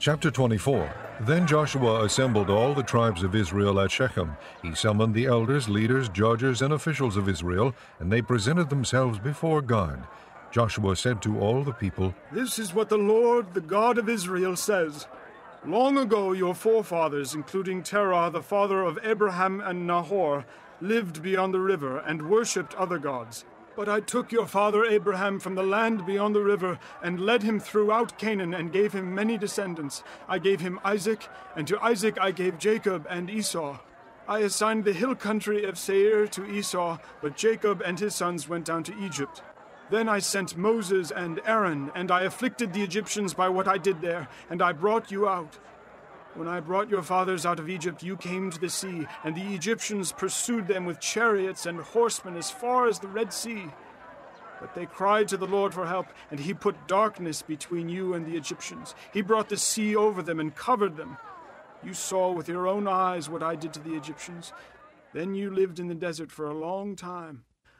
Chapter 24. Then Joshua assembled all the tribes of Israel at Shechem. He summoned the elders, leaders, judges, and officials of Israel, and they presented themselves before God. Joshua said to all the people, "This is what the Lord, the God of Israel, says. Long ago your forefathers, including Terah, the father of Abraham and Nahor, lived beyond the river and worshipped other gods. But I took your father Abraham from the land beyond the river and led him throughout Canaan and gave him many descendants. I gave him Isaac, and to Isaac I gave Jacob and Esau. I assigned the hill country of Seir to Esau, but Jacob and his sons went down to Egypt. Then I sent Moses and Aaron, and I afflicted the Egyptians by what I did there, and I brought you out. When I brought your fathers out of Egypt, you came to the sea, and the Egyptians pursued them with chariots and horsemen as far as the Red Sea. But they cried to the Lord for help, and he put darkness between you and the Egyptians. He brought the sea over them and covered them. You saw with your own eyes what I did to the Egyptians. Then you lived in the desert for a long time.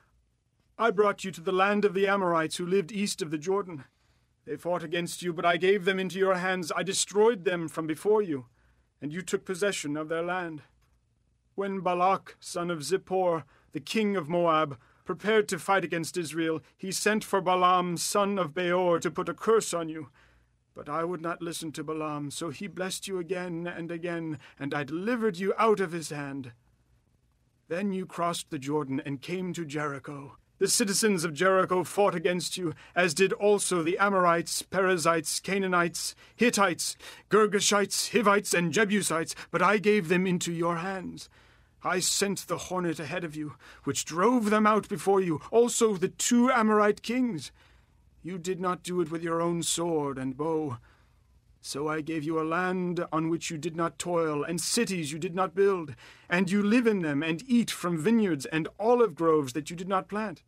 I brought you to the land of the Amorites who lived east of the Jordan. They fought against you, but I gave them into your hands. I destroyed them from before you, and you took possession of their land. When Balak, son of Zippor, the king of Moab, prepared to fight against Israel, he sent for Balaam, son of Beor, to put a curse on you. But I would not listen to Balaam, so he blessed you again and again, and I delivered you out of his hand. Then you crossed the Jordan and came to Jericho. The citizens of Jericho fought against you, as did also the Amorites, Perizzites, Canaanites, Hittites, Girgashites, Hivites, and Jebusites, but I gave them into your hands. I sent the hornet ahead of you, which drove them out before you, also the 2 Amorite kings. You did not do it with your own sword and bow. So I gave you a land on which you did not toil, and cities you did not build, and you live in them and eat from vineyards and olive groves that you did not plant.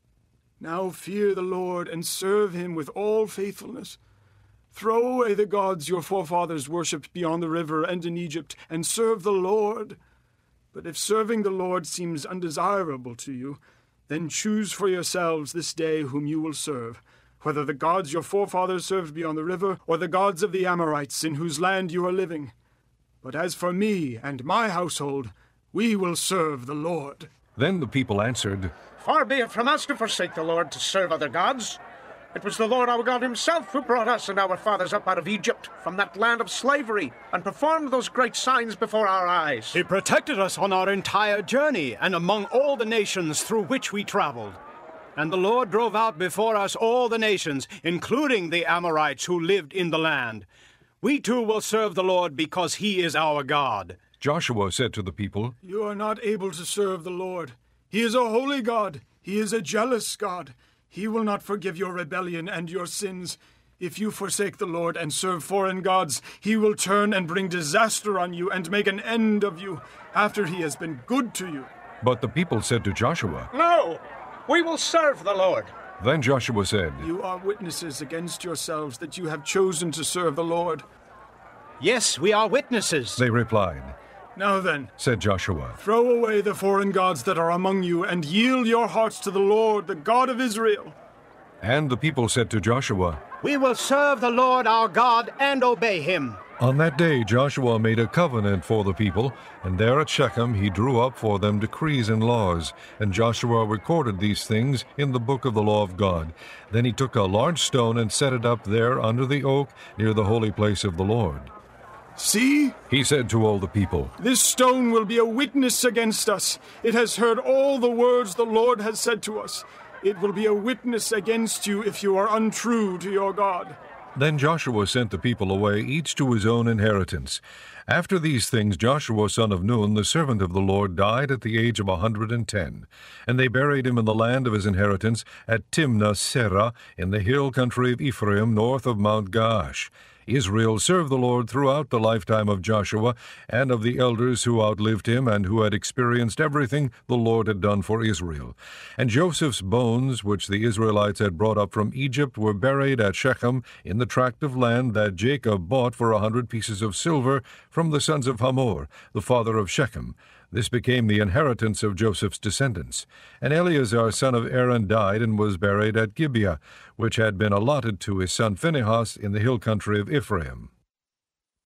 Now fear the Lord and serve him with all faithfulness. Throw away the gods your forefathers worshipped beyond the river and in Egypt, and serve the Lord. But if serving the Lord seems undesirable to you, then choose for yourselves this day whom you will serve, whether the gods your forefathers served beyond the river, or the gods of the Amorites in whose land you are living. But as for me and my household, we will serve the Lord." Then the people answered, "Far be it from us to forsake the Lord to serve other gods. It was the Lord our God himself who brought us and our fathers up out of Egypt, from that land of slavery, and performed those great signs before our eyes. He protected us on our entire journey, and among all the nations through which we traveled. And the Lord drove out before us all the nations, including the Amorites who lived in the land. We too will serve the Lord because he is our God." Joshua said to the people, "You are not able to serve the Lord. He is a holy God. He is a jealous God. He will not forgive your rebellion and your sins. If you forsake the Lord and serve foreign gods, he will turn and bring disaster on you and make an end of you after he has been good to you." But the people said to Joshua, "No, we will serve the Lord." Then Joshua said, "You are witnesses against yourselves that you have chosen to serve the Lord." "Yes, we are witnesses." They replied. "Now then," said Joshua, "throw away the foreign gods that are among you, and yield your hearts to the Lord, the God of Israel." And the people said to Joshua, "We will serve the Lord our God and obey him." On that day Joshua made a covenant for the people, and there at Shechem he drew up for them decrees and laws. And Joshua recorded these things in the book of the law of God. Then he took a large stone and set it up there under the oak near the holy place of the Lord. "See," he said to all the people, "this stone will be a witness against us. It has heard all the words the Lord has said to us. It will be a witness against you if you are untrue to your God." Then Joshua sent the people away, each to his own inheritance. After these things Joshua son of Nun, the servant of the Lord, died at the age of 110. And they buried him in the land of his inheritance at Timnath Serah, in the hill country of Ephraim, north of Mount Gaash. Israel served the Lord throughout the lifetime of Joshua and of the elders who outlived him and who had experienced everything the Lord had done for Israel. And Joseph's bones, which the Israelites had brought up from Egypt, were buried at Shechem in the tract of land that Jacob bought for 100 pieces of silver from the sons of Hamor, the father of Shechem. This became the inheritance of Joseph's descendants. And Eleazar son of Aaron died and was buried at Gibeah, which had been allotted to his son Phinehas in the hill country of Ephraim.